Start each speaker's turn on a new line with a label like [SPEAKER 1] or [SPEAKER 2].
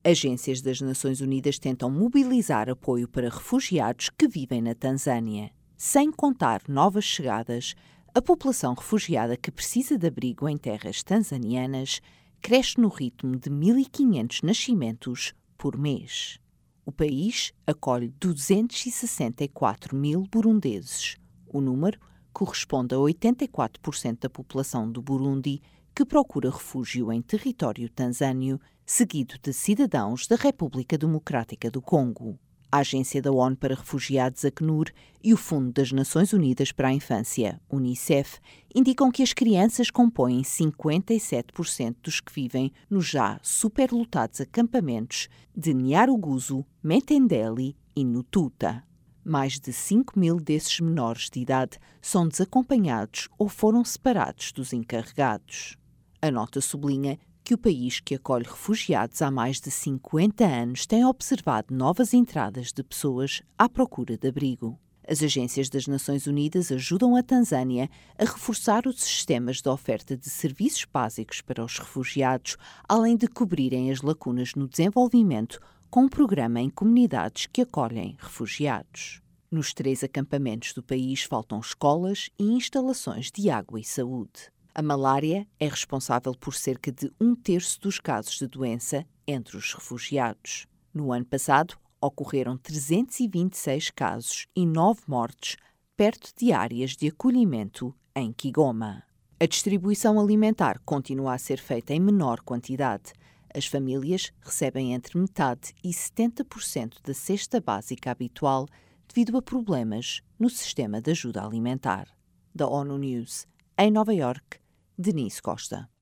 [SPEAKER 1] Agências das Nações Unidas tentam mobilizar apoio para refugiados que vivem na Tanzânia. Sem contar novas chegadas, a população refugiada que precisa de abrigo em terras tanzanianas cresce no ritmo de 1.500 nascimentos por mês. O país acolhe 264 mil burundeses. O número corresponde a 84% da população do Burundi que procura refúgio em território tanzânio, seguido de cidadãos da República Democrática do Congo. A Agência da ONU para Refugiados, Acnur, e o Fundo das Nações Unidas para a Infância, Unicef, indicam que as crianças compõem 57% dos que vivem nos já superlotados acampamentos de Nyarugusu, Metendeli e Nututa. Mais de 5 mil desses menores de idade são desacompanhados ou foram separados dos encarregados. A nota sublinha que o país que acolhe refugiados há mais de 50 anos tem observado novas entradas de pessoas à procura de abrigo. As agências das Nações Unidas ajudam a Tanzânia a reforçar os sistemas de oferta de serviços básicos para os refugiados, além de cobrirem as lacunas no desenvolvimento com um programa em comunidades que acolhem refugiados. Nos 3 acampamentos do país faltam escolas e instalações de água e saúde. A malária é responsável por cerca de 1/3 dos casos de doença entre os refugiados. No ano passado, ocorreram 326 casos e 9 mortes perto de áreas de acolhimento em Kigoma. A distribuição alimentar continua a ser feita em menor quantidade. As famílias recebem entre metade e 70% da cesta básica habitual devido a problemas no sistema de ajuda alimentar. Da ONU News, em Nova Iorque, Denise Costa.